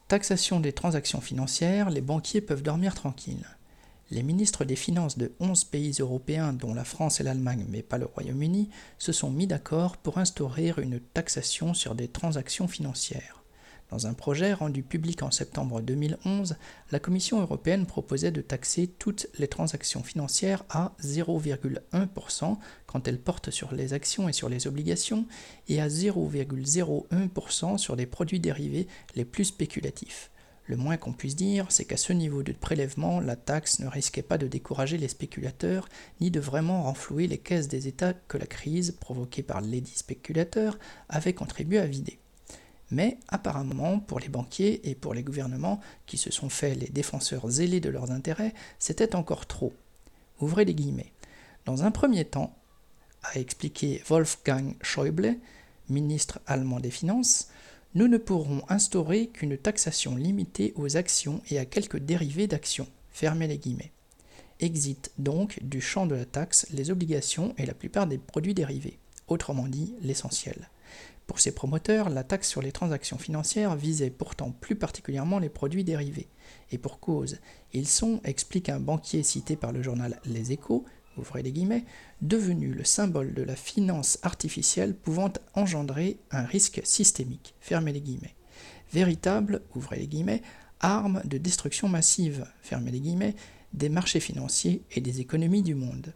Taxation des transactions financières, les banquiers peuvent dormir tranquilles. Les ministres des Finances de 11 pays européens, dont la France et l'Allemagne, mais pas le Royaume-Uni, se sont mis d'accord pour instaurer une taxation sur des transactions financières. Dans un projet rendu public en septembre 2011, la Commission européenne proposait de taxer toutes les transactions financières à 0,1% quand elles portent sur les actions et sur les obligations, et à 0,01% sur les produits dérivés les plus spéculatifs. Le moins qu'on puisse dire, c'est qu'à ce niveau de prélèvement, la taxe ne risquait pas de décourager les spéculateurs, ni de vraiment renflouer les caisses des États que la crise, provoquée par lesdits spéculateurs, avait contribué à vider. Mais apparemment, pour les banquiers et pour les gouvernements, qui se sont faits les défenseurs zélés de leurs intérêts, c'était encore trop. Ouvrez les guillemets. Dans un premier temps, a expliqué Wolfgang Schäuble, ministre allemand des Finances, nous ne pourrons instaurer qu'une taxation limitée aux actions et à quelques dérivés d'actions. Fermez les guillemets. Exit donc du champ de la taxe les obligations et la plupart des produits dérivés, autrement dit l'essentiel. Pour ses promoteurs, la taxe sur les transactions financières visait pourtant plus particulièrement les produits dérivés. Et pour cause, ils sont, explique un banquier cité par le journal Les Échos, ouvrez les guillemets, devenus le symbole de la finance artificielle pouvant engendrer un risque systémique, fermez les guillemets. Véritable, ouvrez les guillemets, arme de destruction massive, fermez les guillemets, des marchés financiers et des économies du monde.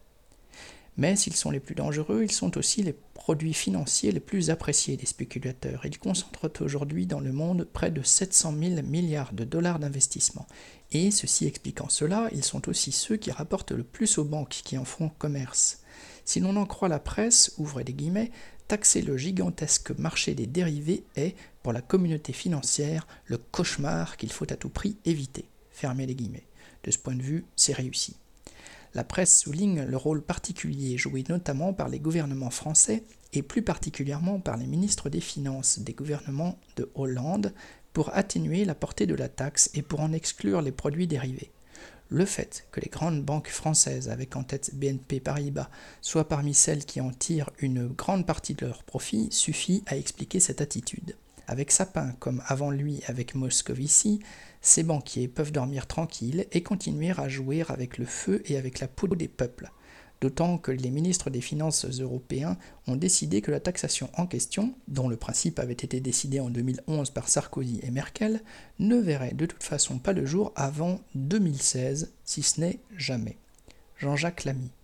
Mais s'ils sont les plus dangereux, ils sont aussi les produits financiers les plus appréciés des spéculateurs. Ils concentrent aujourd'hui dans le monde près de 700 000 milliards de dollars d'investissement. Et, ceci expliquant cela, ils sont aussi ceux qui rapportent le plus aux banques qui en font commerce. Si l'on en croit la presse, ouvrez les guillemets, taxer le gigantesque marché des dérivés est, pour la communauté financière, le cauchemar qu'il faut à tout prix éviter. Fermez les guillemets. De ce point de vue, c'est réussi. La presse souligne le rôle particulier joué notamment par les gouvernements français et plus particulièrement par les ministres des Finances des gouvernements de Hollande pour atténuer la portée de la taxe et pour en exclure les produits dérivés. Le fait que les grandes banques françaises, avec en tête BNP Paribas, soient parmi celles qui en tirent une grande partie de leurs profits suffit à expliquer cette attitude. Avec Sapin, comme avant lui avec Moscovici, ces banquiers peuvent dormir tranquilles et continuer à jouer avec le feu et avec la poudre des peuples. D'autant que les ministres des Finances européens ont décidé que la taxation en question, dont le principe avait été décidé en 2011 par Sarkozy et Merkel, ne verrait de toute façon pas le jour avant 2016, si ce n'est jamais. Jean-Jacques Lamy.